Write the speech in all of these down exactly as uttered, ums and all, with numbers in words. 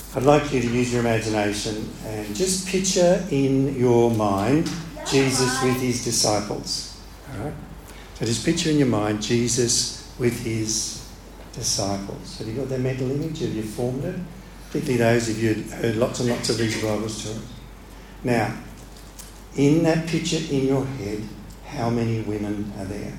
I'd like you to use your imagination and just picture in your mind Jesus with his disciples. All right? So just picture in your mind Jesus with his disciples. Have you got that mental image? Have you formed it? Particularly those of you who heard lots and lots of these Bible stories. Now, in that picture in your head, how many women are there?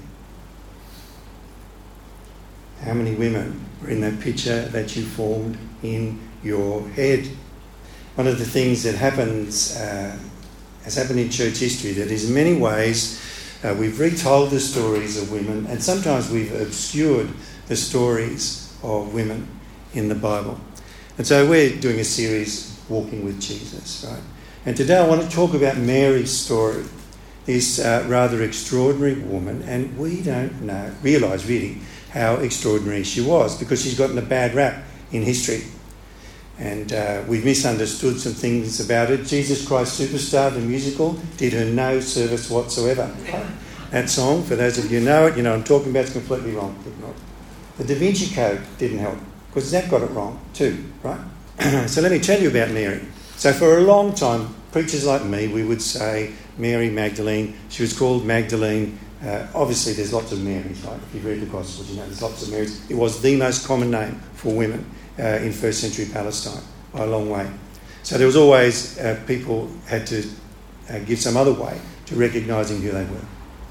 How many women were in that picture that you formed in your head? One of the things that happens, uh, has happened in church history, that is in many ways uh, we've retold the stories of women, and sometimes we've obscured the stories of women in the Bible. And so we're doing a series, Walking with Jesus, right? And today I want to talk about Mary's story, this uh, rather extraordinary woman, and we don't know, realise really how extraordinary she was, because she's gotten a bad rap in history. And uh, we've misunderstood some things about it. Jesus Christ Superstar, the musical, did her no service whatsoever. That song, for those of you who know it, you know I'm talking about, it's completely wrong. The Da Vinci Code didn't help, because that got it wrong too, right? So let me tell you about Mary. So for a long time, preachers like me, we would say Mary Magdalene. She was called Magdalene. Uh, obviously, there's lots of Marys, right? If you've read the Gospels, you know there's lots of Marys. It was the most common name for women uh, in first century Palestine by a long way. So there was always, uh, people had to uh, give some other way to recognising who they were.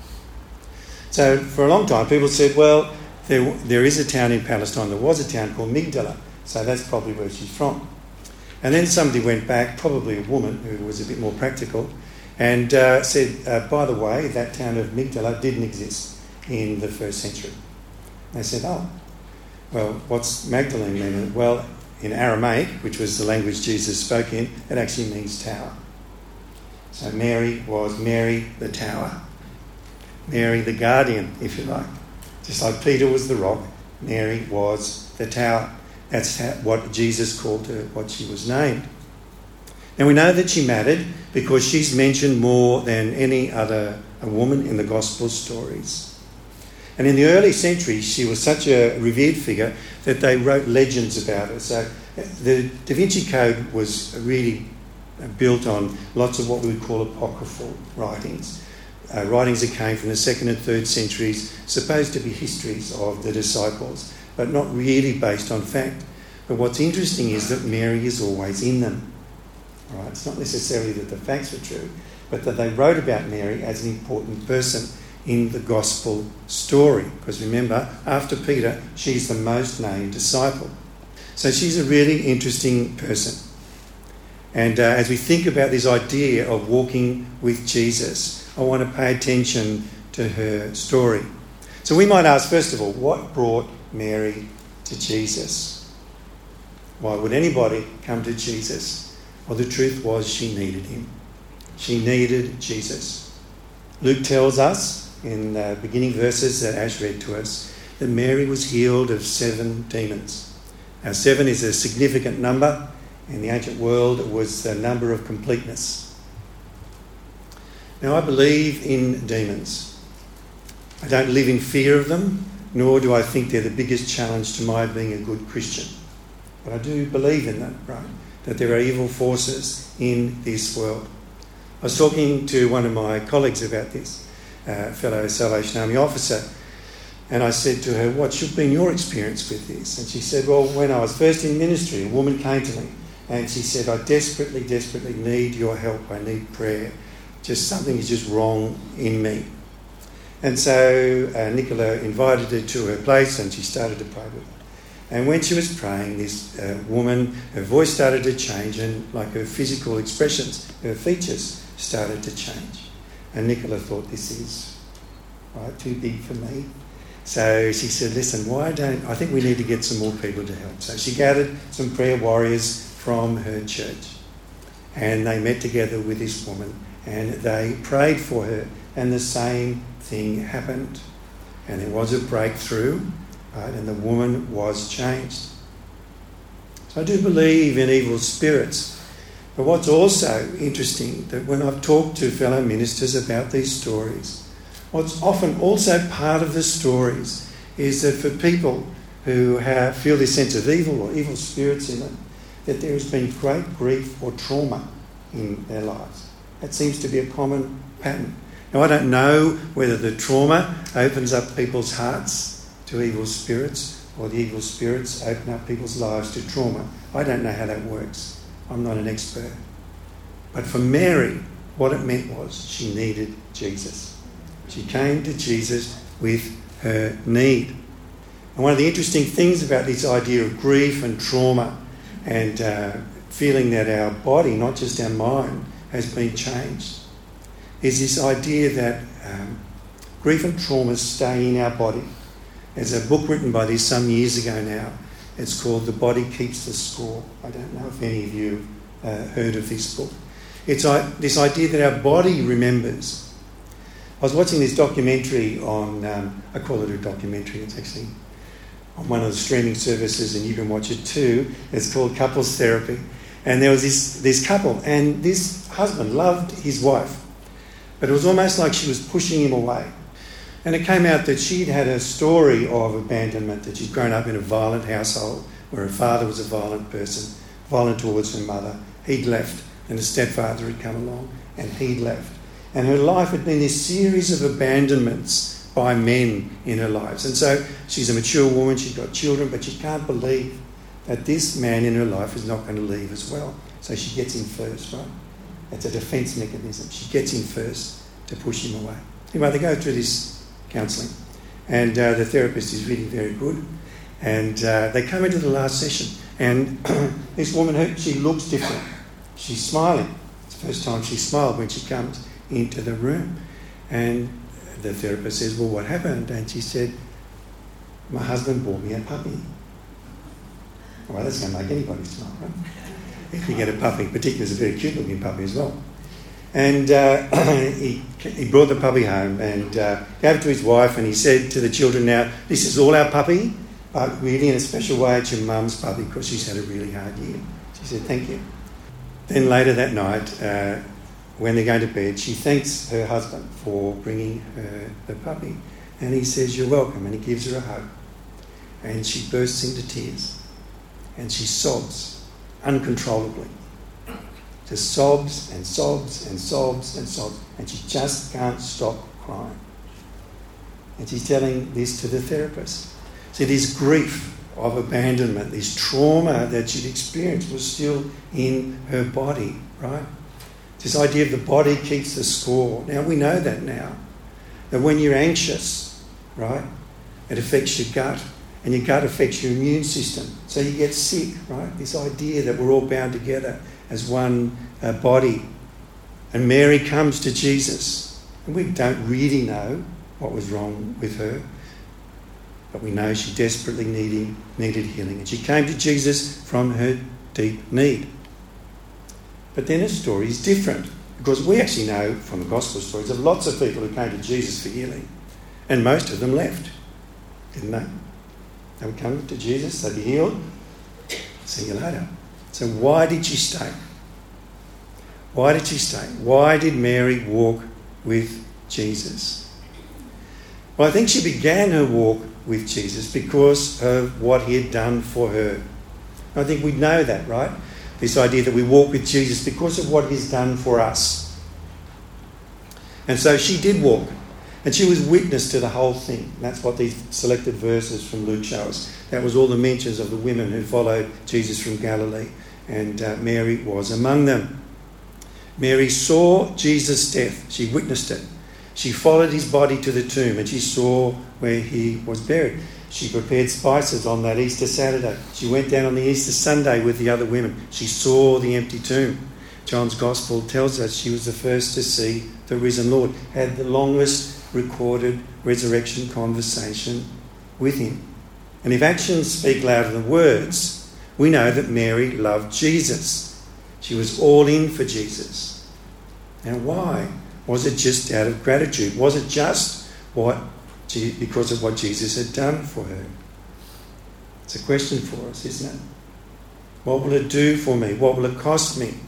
So for a long time, people said, well, there, there is a town in Palestine, there was a town called Migdala, so that's probably where she's from. And then somebody went back, probably a woman who was a bit more practical, and uh, said, uh, by the way, that town of Migdala didn't exist in the first century. They said, oh, well, what's Magdalene mean? Well, in Aramaic, which was the language Jesus spoke in, it actually means tower. So Mary was Mary the tower. Mary the guardian, if you like. Just like Peter was the rock, Mary was the tower. That's how, what Jesus called her, what she was named. Now we know that she mattered because she's mentioned more than any other a woman in the Gospel stories. And in the early centuries, she was such a revered figure that they wrote legends about her. So the Da Vinci Code was really built on lots of what we would call apocryphal writings. Uh, writings that came from the second and third centuries, supposed to be histories of the disciples, but not really based on fact. But what's interesting is that Mary is always in them. All right? It's not necessarily that the facts were true, but that they wrote about Mary as an important person in the gospel story. Because remember, after Peter, she's the most named disciple. So she's a really interesting person. And uh, as we think about this idea of walking with Jesus, I want to pay attention to her story. So we might ask, first of all, what brought Mary to Jesus? Why would anybody come to Jesus? Well, the truth was she needed him. She needed Jesus. Luke tells us in the beginning verses that Ash read to us that Mary was healed of seven demons. Now, seven is a significant number. In the ancient world, it was the number of completeness. Now, I believe in demons. I don't live in fear of them, nor do I think they're the biggest challenge to my being a good Christian. But I do believe in them, right? That there are evil forces in this world. I was talking to one of my colleagues about this, a fellow Salvation Army officer, and I said to her, what's been your experience with this? And she said, well, when I was first in ministry, a woman came to me and she said, I desperately, desperately need your help. I need prayer. Just something is just wrong in me. And so uh, Nicola invited her to her place and she started to pray with her. And when she was praying, this uh, woman, her voice started to change and like her physical expressions, her features started to change. And Nicola thought, this is right, too big for me. So she said, listen, why don't, I think we need to get some more people to help. So she gathered some prayer warriors from her church. And they met together with this woman and they prayed for her. And the same thing happened. And there was a breakthrough, right? And the woman was changed. So I do believe in evil spirits. But what's also interesting, that when I've talked to fellow ministers about these stories, what's often also part of the stories is that for people who have, feel this sense of evil or evil spirits in them, that there has been great grief or trauma in their lives. That seems to be a common pattern. Now, I don't know whether the trauma opens up people's hearts to evil spirits or the evil spirits open up people's lives to trauma. I don't know how that works. I'm not an expert. But for Mary, what it meant was she needed Jesus. She came to Jesus with her need. And one of the interesting things about this idea of grief and trauma and uh, feeling that our body, not just our mind, has been changed, is this idea that um, grief and trauma stay in our body. There's a book written by this some years ago now. It's called The Body Keeps the Score. I don't know if any of you uh, heard of this book. It's uh, this idea that our body remembers. I was watching this documentary on, um, I call it a documentary, it's actually on one of the streaming services and you can watch it too. It's called Couples Therapy. And there was this, this couple and this husband loved his wife, but it was almost like she was pushing him away. And it came out that she'd had a story of abandonment, that she'd grown up in a violent household where her father was a violent person, violent towards her mother. He'd left and a stepfather had come along and he'd left. And her life had been this series of abandonments by men in her lives. And so she's a mature woman, she's got children, but she can't believe that this man in her life is not going to leave as well. So she gets him first, right? It's a defence mechanism. She gets him first to push him away. Anyway, they go through this counselling, and uh, the therapist is really very good. And uh, they come into the last session, and this woman, her, she looks different. She's smiling. It's the first time she smiled when she comes into the room. And the therapist says, well, what happened? And she said, my husband bought me a puppy. Well, that's going to make anybody smile, right? If you get a puppy, particularly it's a very cute looking puppy as well. And uh, he, he brought the puppy home and uh, gave it to his wife, and he said to the children, now, this is all our puppy, but really in a special way it's your mum's puppy because she's had a really hard year. She said, thank you. Then later that night, uh, when they're going to bed, she thanks her husband for bringing her the puppy. And he says, you're welcome, and he gives her a hug. And she bursts into tears. And she sobs uncontrollably. Just sobs and sobs and sobs and sobs. And she just can't stop crying. And she's telling this to the therapist. See, this grief of abandonment, this trauma that she'd experienced was still in her body, right? This idea of the body keeps the score. Now, we know that now. That when you're anxious, right, it affects your gut. And your gut affects your immune system. So you get sick, right? This idea that we're all bound together as one uh, body. And Mary comes to Jesus. And we don't really know what was wrong with her. But we know she desperately needed, needed healing. And she came to Jesus from her deep need. But then her story is different. Because we actually know from the gospel stories of lots of people who came to Jesus for healing. And most of them left. Didn't they? They would come to Jesus, they'd be healed. See you later. So why did she stay? Why did she stay? Why did Mary walk with Jesus? Well, I think she began her walk with Jesus because of what he had done for her. I think we know that, right? This idea that we walk with Jesus because of what he's done for us. And so she did walk. And she was witness to the whole thing. And that's what these selected verses from Luke show us. That was all the mentions of the women who followed Jesus from Galilee. And uh, Mary was among them. Mary saw Jesus' death. She witnessed it. She followed his body to the tomb and she saw where he was buried. She prepared spices on that Easter Saturday. She went down on the Easter Sunday with the other women. She saw the empty tomb. John's Gospel tells us she was the first to see the risen Lord, had the longest recorded resurrection conversation with him. And if actions speak louder than words, we know that Mary loved Jesus. She was all in for Jesus. Now why? Was it just out of gratitude? Was it just what because of what Jesus had done for her? It's a question for us, isn't it? What will it do for me? What will it cost me?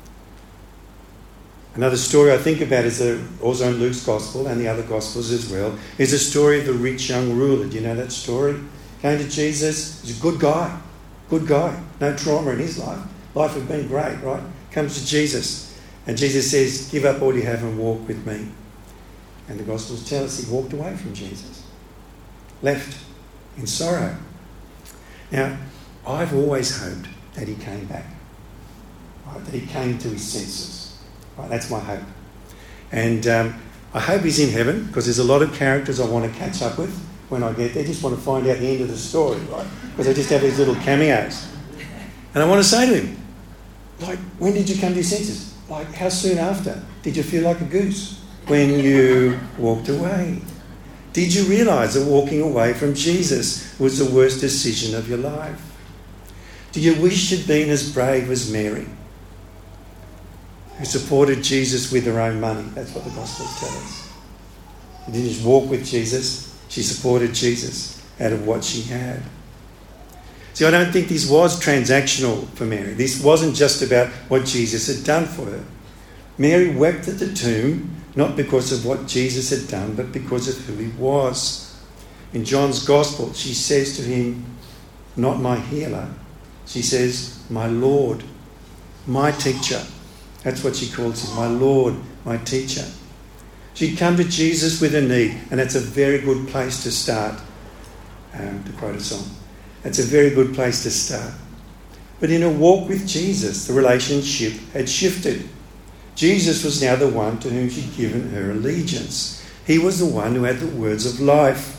Another story I think about is a, also in Luke's Gospel and the other Gospels as well, is a story of the rich young ruler. Do you know that story? Came to Jesus, he's a good guy, good guy, no trauma in his life. Life had been great, right? Comes to Jesus, and Jesus says, give up all you have and walk with me. And the Gospels tell us he walked away from Jesus, left in sorrow. Now, I've always hoped that he came back, right? That he came to his senses. Right? That's my hope. And um, I hope he's in heaven, because there's a lot of characters I want to catch up with when I get there. Just want to find out the end of the story, right? Because they just have these little cameos. And I want to say to him, like, when did you come to your senses? Like, how soon after did you feel like a goose? When you walked away. Did you realise that walking away from Jesus was the worst decision of your life? Do you wish you'd been as brave as Mary, who supported Jesus with her own money? That's what the Gospels tell us. She didn't just walk with Jesus, she supported Jesus out of what she had. See, I don't think this was transactional for Mary. This wasn't just about what Jesus had done for her. Mary wept at the tomb, not because of what Jesus had done, but because of who he was. In John's Gospel, she says to him, not my healer. She says, my Lord, my teacher. That's what she calls him, my Lord, my teacher. She'd come to Jesus with a need, and that's a very good place to start, um, to quote a song. That's a very good place to start. But in a walk with Jesus, the relationship had shifted. Jesus was now the one to whom she'd given her allegiance. He was the one who had the words of life.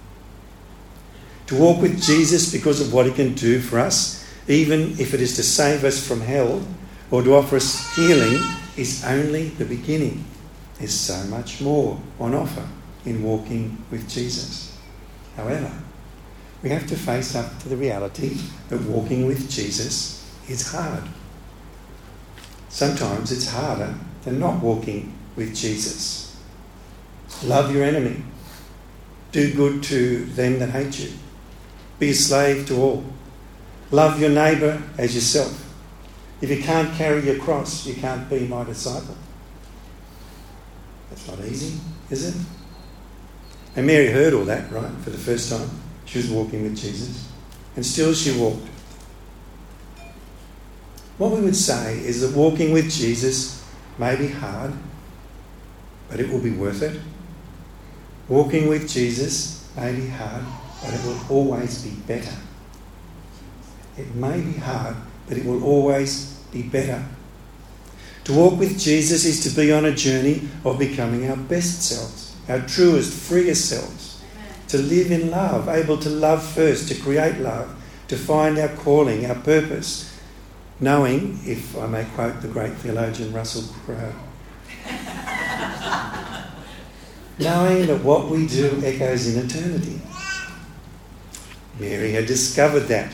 To walk with Jesus because of what he can do for us, even if it is to save us from hell or to offer us healing, is only the beginning. There's so much more on offer in walking with Jesus. However, we have to face up to the reality that walking with Jesus is hard. Sometimes it's harder than not walking with Jesus. Love your enemy. Do good to them that hate you. Be a slave to all. Love your neighbour as yourself. If you can't carry your cross, you can't be my disciple. That's not easy, is it? And Mary heard all that, right, for the first time. She was walking with Jesus. And still she walked. What we would say is that walking with Jesus may be hard, but it will be worth it. Walking with Jesus may be hard, but it will always be better. It may be hard, but it will always be better. To walk with Jesus is to be on a journey of becoming our best selves, our truest, freest selves. To live in love, able to love first, to create love, to find our calling, our purpose. Knowing, if I may quote the great theologian Russell Crowe, knowing that what we do echoes in eternity. Mary had discovered that.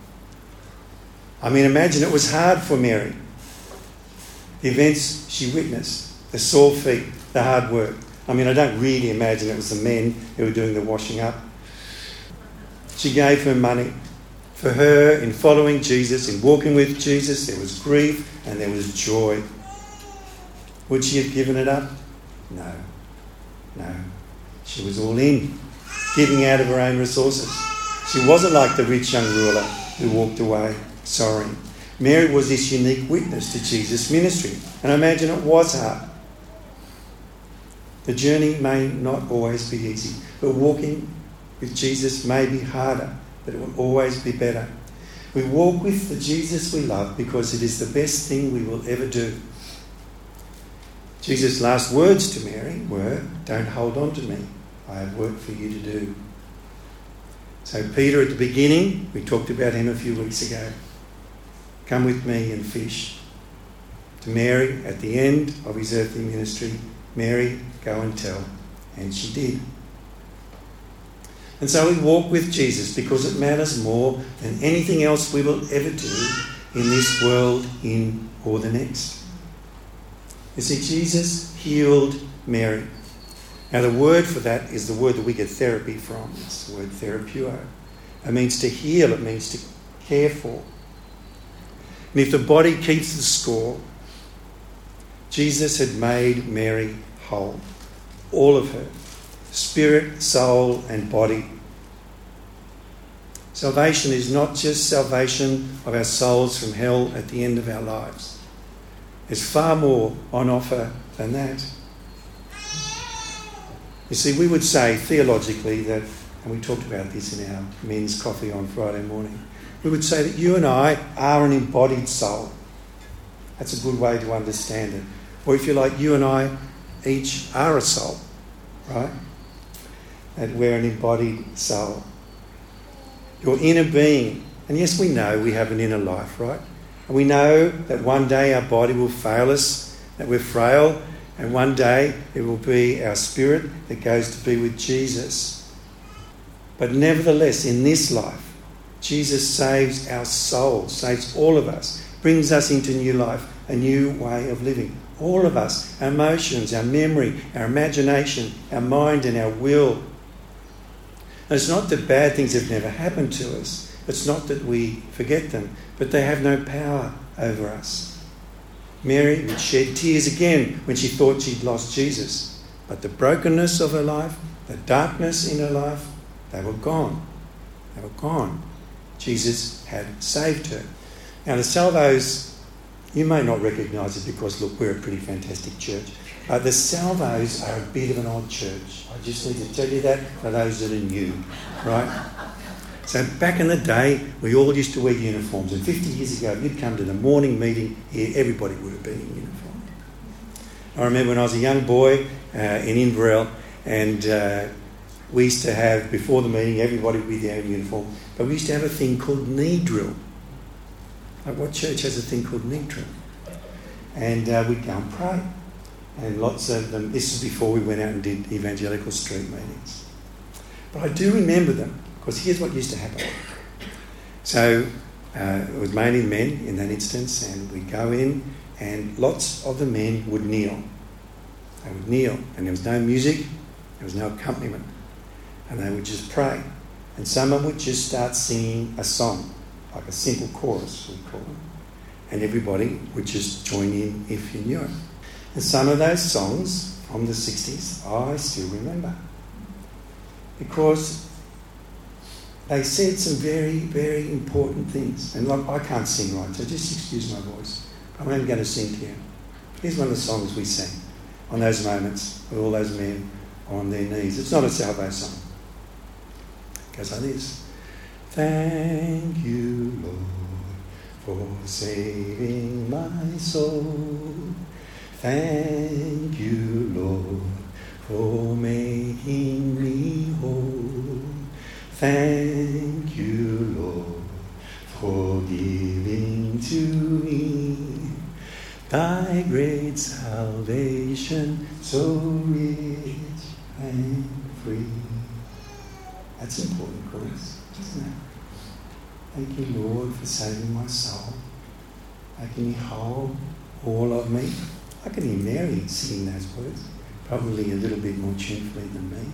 I mean, imagine it was hard for Mary. The events she witnessed, the sore feet, the hard work. I mean, I don't really imagine it was the men who were doing the washing up. She gave her money. For her, in following Jesus, in walking with Jesus, there was grief and there was joy. Would she have given it up? No. No. She was all in, giving out of her own resources. She wasn't like the rich young ruler who walked away sorrowing. Mary was this unique witness to Jesus' ministry, and I imagine it was hard. The journey may not always be easy, but walking with Jesus may be harder, but it will always be better. We walk with the Jesus we love because it is the best thing we will ever do. Jesus' last words to Mary were, "Don't hold on to me. I have work for you to do." So Peter at the beginning, we talked about him a few weeks ago. Come with me and fish. To Mary at the end of his earthly ministry, Mary, go and tell. And she did. And so we walk with Jesus because it matters more than anything else we will ever do in this world, in or the next. You see, Jesus healed Mary. Now the word for that is the word that we get therapy from. It's the word therapeuo. It means to heal. It means to care for. And if the body keeps the score, Jesus had made Mary whole. All of her. Spirit, soul and body. Salvation is not just salvation of our souls from hell at the end of our lives. There's far more on offer than that. You see, we would say theologically that, and we talked about this in our men's coffee on Friday morning, we would say that you and I are an embodied soul. That's a good way to understand it. Or if you like, you and I each are a soul, right? That we're an embodied soul. Your inner being. And yes, we know we have an inner life, right? And we know that one day our body will fail us, that we're frail, and one day it will be our spirit that goes to be with Jesus. But nevertheless, in this life, Jesus saves our soul, saves all of us, brings us into new life, a new way of living. All of us, our emotions, our memory, our imagination, our mind and our will. And it's not that bad things have never happened to us. It's not that we forget them, but they have no power over us. Mary would shed tears again when she thought she'd lost Jesus. But the brokenness of her life, the darkness in her life, they were gone. They were gone. Jesus had saved her. Now the Salvos, you may not recognise it because, look, we're a pretty fantastic church. Uh, the Salvos are a bit of an odd church. I just need to tell you that for those that are new, right? So back in the day, we all used to wear uniforms. And fifty years ago, if you'd come to the morning meeting here, everybody would have been in uniform. I remember when I was a young boy uh, in Inverell, and uh, we used to have, before the meeting, everybody would be their own uniform. But we used to have a thing called knee drill. Like, what church has a thing called knee drill? And uh, we'd go and pray. And lots of them, this is before we went out and did evangelical street meetings. But I do remember them, because here's what used to happen. So uh, it was mainly men in that instance, and we'd go in, and lots of the men would kneel. They would kneel, and there was no music, there was no accompaniment. And they would just pray. And someone would just start singing a song, like a simple chorus, we call it. And everybody would just join in if you knew it. And some of those songs from the sixties, I still remember. Because they said some very, very important things. And like, I can't sing right, so just excuse my voice. I'm only going to sing to you. Here's one of the songs we sang on those moments with all those men on their knees. It's not a Salvo song. It goes like this. Thank you, Lord, for saving my soul. Thank you, Lord, for making me whole. Thank you, Lord, for giving to me thy great salvation, so rich and free. That's important, chorus, isn't it? Thank you, Lord, for saving my soul, making me whole, all of me. I can hear Mary singing those words, probably a little bit more tunefully than me.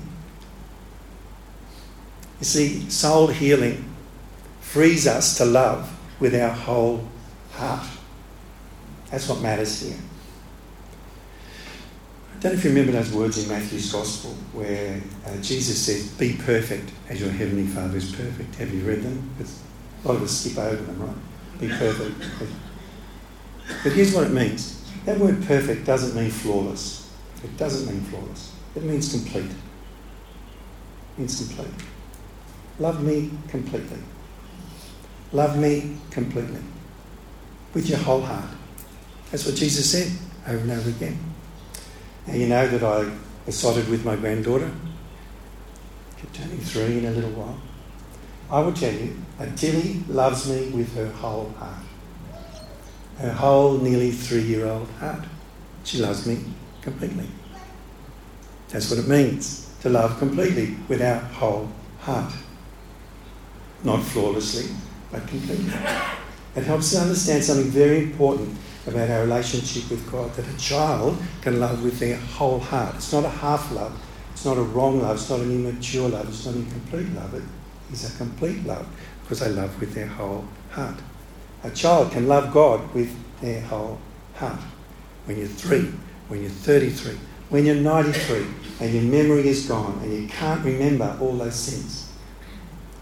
You see, soul healing frees us to love with our whole heart. That's what matters here. I don't know if you remember those words in Matthew's Gospel where uh, Jesus says, be perfect as your heavenly Father is perfect. Have you read them? It's, a lot of us skip over them, right? Be perfect. But here's what it means. That word perfect doesn't mean flawless. It doesn't mean flawless. It means complete. It means complete. Love me completely. Love me completely. With your whole heart. That's what Jesus said over and over again. Now you know that I besotted with my granddaughter. She's turning three in a little while. I will tell you that Tilly loves me with her whole heart. Her whole nearly three-year-old heart. She loves me completely. That's what it means, to love completely with our whole heart. Not flawlessly, but completely. It helps us understand something very important about our relationship with God, that a child can love with their whole heart. It's not a half love. It's not a wrong love. It's not an immature love. It's not an incomplete love. It is a complete love because they love with their whole heart. A child can love God with their whole heart. When you're three, when you're thirty-three, when you're ninety-three, and your memory is gone and you can't remember all those things.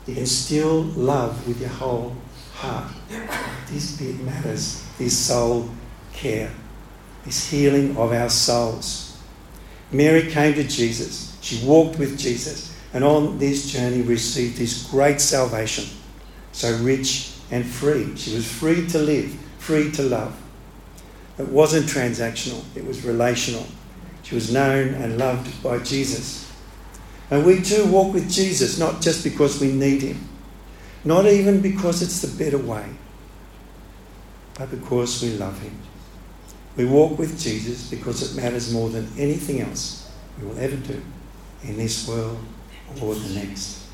You can still love with your whole heart. This bit matters. This soul care. This healing of our souls. Mary came to Jesus. She walked with Jesus. And on this journey received this great salvation. So rich and free. She was free to live, free to love. It wasn't transactional. It was relational. She was known and loved by Jesus. And we too walk with Jesus, not just because we need him, not even because it's the better way, but because we love him. We walk with Jesus because it matters more than anything else we will ever do in this world or the next.